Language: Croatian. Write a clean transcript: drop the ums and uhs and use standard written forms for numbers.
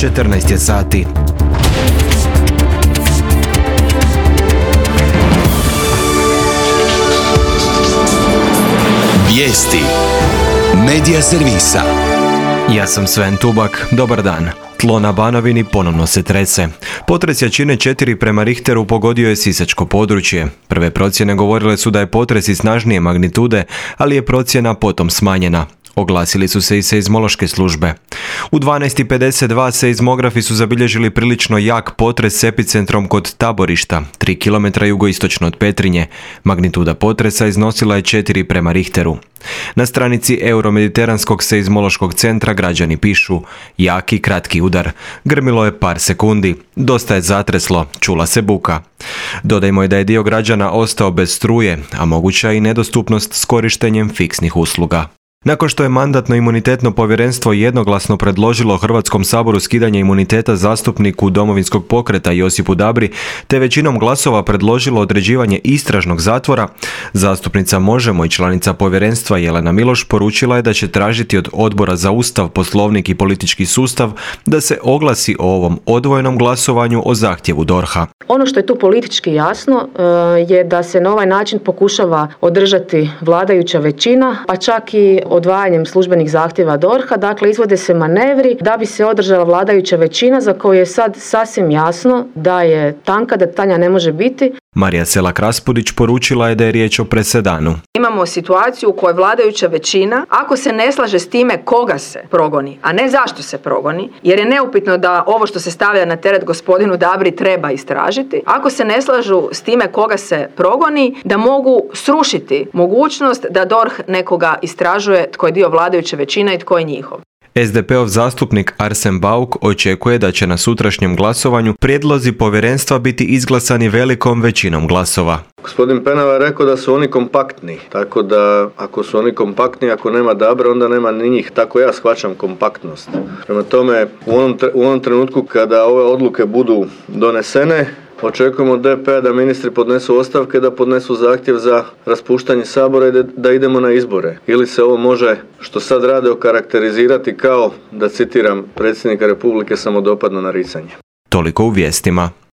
14 je sati. Vijesti Medija servisa. Ja sam Sven Tubak, dobar dan. Tlo na Banovini ponovno se trese. Potres jačine 4 prema Richteru pogodio je sisačko područje. Prve procjene govorile su da je potres i snažnije magnitude, ali je procjena potom smanjena. Oglasili su se i seizmološke službe. U 12:52 seizmografi su zabilježili prilično jak potres s epicentrom kod Taborišta, 3 km jugoistočno od Petrinje. Magnituda potresa iznosila je 4 prema Richteru. Na stranici Euromediteranskog seizmološkog centra građani pišu: jaki kratki udar. Grmilo je par sekundi. Dosta je zatreslo. Čula se buka. Dodajmo je da je dio građana ostao bez struje, a moguća je i nedostupnost s korištenjem fiksnih usluga. Nakon što je Mandatno-imunitetno povjerenstvo jednoglasno predložilo Hrvatskom saboru skidanje imuniteta zastupniku Domovinskog pokreta Josipu Dabri, te većinom glasova predložilo određivanje istražnog zatvora, zastupnica Možemo i članica povjerenstva Jelena Miloš poručila je da će tražiti od Odbora za Ustav, Poslovnik i politički sustav da se oglasi o ovom odvojenom glasovanju o zahtjevu DORH-a. Ono što je tu politički jasno je da se na ovaj način pokušava održati vladajuća većina, pa čak i odvajanjem službenih zahtjeva DORH-a, dakle izvode se manevri da bi se održala vladajuća većina za koju je sad sasvim jasno da je tanka, da tanja ne može biti. Marija Selak-Raspudić poručila je da je riječ o presedanu. Imamo situaciju u kojoj vladajuća većina, ako se ne slaže s time koga se progoni, a ne zašto se progoni, jer je neupitno da ovo što se stavlja na teret gospodinu Dabri treba istražiti, ako se ne slažu s time koga se progoni, da mogu srušiti mogućnost da DORH nekoga istražuje tko je dio vladajuće većine i tko je njihov. SDP-ov zastupnik Arsen Bauk očekuje da će na sutrašnjem glasovanju prijedlozi povjerenstva biti izglasani velikom većinom glasova. Gospodin Penava je rekao da su oni kompaktni, tako da ako su oni kompaktni, ako nema Dabre, onda nema ni njih. Tako ja shvaćam kompaktnost. Prema tome, u onom trenutku kada ove odluke budu donesene, očekujemo od DP-a da ministri podnesu ostavke, da podnesu zahtjev za raspuštanje Sabora i da idemo na izbore. Ili se ovo može, što sad rade, okarakterizirati kao, da citiram predsjednika Republike, samodopadno naricanje. Toliko u vijestima.